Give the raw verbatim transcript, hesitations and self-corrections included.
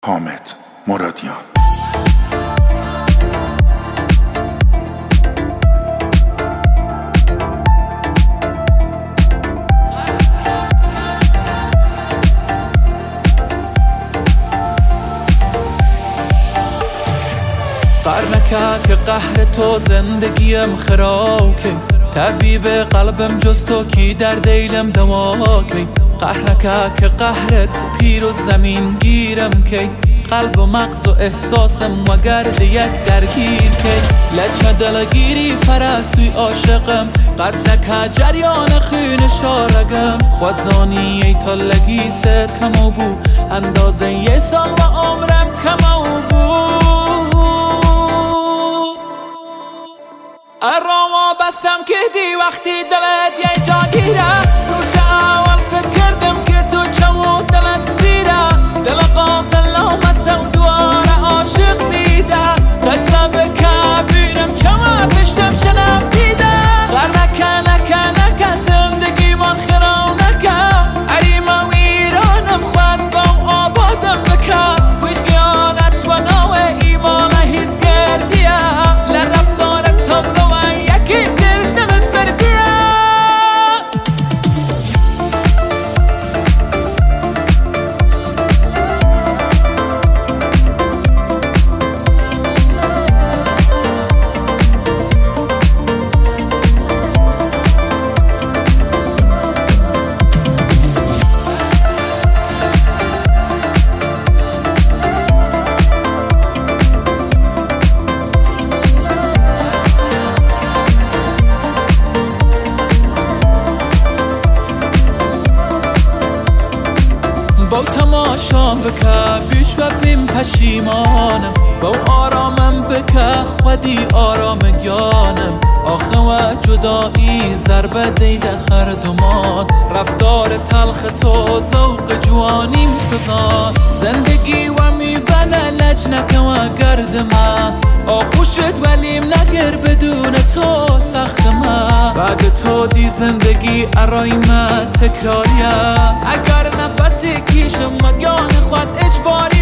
حامد مرادیان. قرنکه که قهر تو زندگیم خراکه، طبیب قلبم جز تو کی در دیلم دواکه. قهرنکه که قهرت پیر و زمین گیرم که، قلب و مغز و احساسم و گرد یک درگیر که. لچه دلگیری پرستوی عاشقم، قرنکه جریان خون شارگم. خودزانی ای تالگی سر کمو بو، اندازه یه سال و عمرم کمو بو. اراما بسم کردی وقتی دلت یه جا گیره، روش اول فکر کردم که تو چمو دلت سیره. دل غافل آمسه و دوار عاشق بیده، قصه بکه بیرم چما پشتم شنف دیده. غرنکه نکه نکه زندگی من خرام نکه، عریمه و ایرانم خود با آبادم بکه. بوی خیانت و نوع ایمان هیز کردیه، لرفتار تبلو با تماشام بکه بیش و بیم پشیمانم، با آرامم بکه خودی آرام گیانم. آخه و جدایی ضربه دیده هر دومان، رفتار تلخ تو ذوق جوانیم سزان. زندگی و میبنه لجنک و گرد ما، آغوشت ولیم نگر بدون تو سخت ما. بعد تو دی زندگی ارای ما تکراریه، اگر نفسی کیشم مگان خود اجباری